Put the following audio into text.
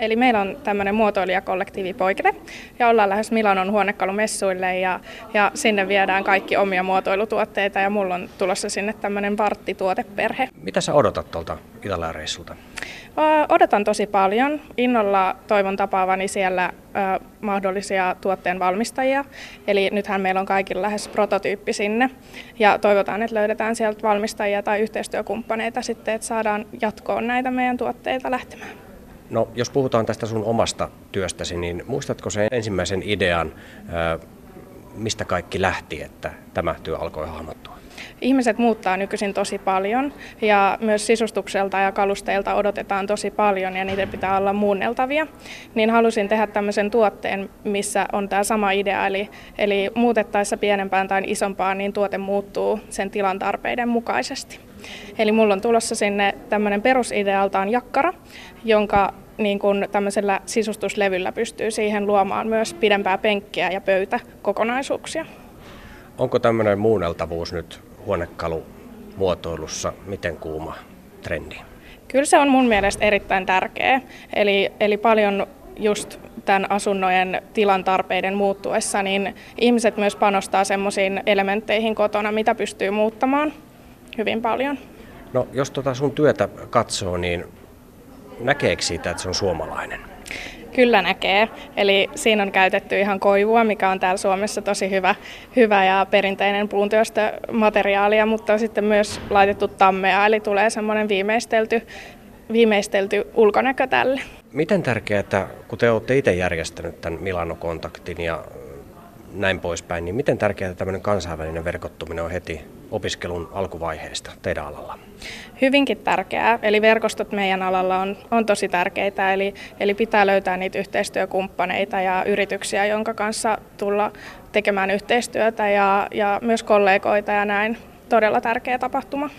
Eli meillä on tämmöinen muotoilijakollektiivi Poikile ja ollaan lähes Milanon huonekalumessuille ja sinne viedään kaikki omia muotoilutuotteita ja mulla on tulossa sinne tämmöinen varttituoteperhe. Mitä sä odotat tuolta Italia-reissulta? Odotan tosi paljon. Innolla toivon tapaavani siellä mahdollisia tuotteen valmistajia. Eli nythän meillä on kaikilla lähes prototyyppi sinne. Ja toivotaan, että löydetään sieltä valmistajia tai yhteistyökumppaneita sitten, että saadaan jatkoon näitä meidän tuotteita lähtemään. No, jos puhutaan tästä sun omasta työstäsi, niin muistatko sen ensimmäisen idean, mistä kaikki lähti, että tämä työ alkoi hahmottua? Ihmiset muuttaa nykyisin tosi paljon ja myös sisustukselta ja kalusteilta odotetaan tosi paljon ja niiden pitää olla muunneltavia. Niin halusin tehdä tämmöisen tuotteen, missä on tämä sama idea, eli muutettaessa pienempään tai isompaan, niin tuote muuttuu sen tilan tarpeiden mukaisesti. Eli mulla on tulossa sinne tämmöinen perusidealtaan jakkara, jonka niin kun tämmöisellä sisustuslevyllä pystyy siihen luomaan myös pidempää penkkiä ja pöytäkokonaisuuksia. Onko tämmöinen muunneltavuus nyt huonekalumuotoilussa miten kuuma trendi? Kyllä se on mun mielestä erittäin tärkeä. Eli paljon just tämän asunnojen tilan tarpeiden muuttuessa, niin ihmiset myös panostaa semmoisiin elementteihin kotona, mitä pystyy muuttamaan hyvin paljon. No, jos sun työtä katsoo, niin näkeekö siitä, että se on suomalainen? Kyllä näkee. Eli siinä on käytetty ihan koivua, mikä on täällä Suomessa tosi hyvä ja perinteinen puuntyöstömateriaalia, mutta sitten myös laitettu tammea, eli tulee semmoinen viimeistelty ulkonäkö tälle. Miten tärkeää, kun te olette itse järjestänyt tämän Milano-kontaktin ja näin poispäin, niin miten tärkeää tämmöinen kansainvälinen verkottuminen on heti opiskelun alkuvaiheesta teidän alalla? Hyvinkin tärkeää. Eli verkostot meidän alalla on tosi tärkeitä. Eli pitää löytää niitä yhteistyökumppaneita ja yrityksiä, jonka kanssa tulla tekemään yhteistyötä ja myös kollegoita ja näin. Todella tärkeä tapahtuma.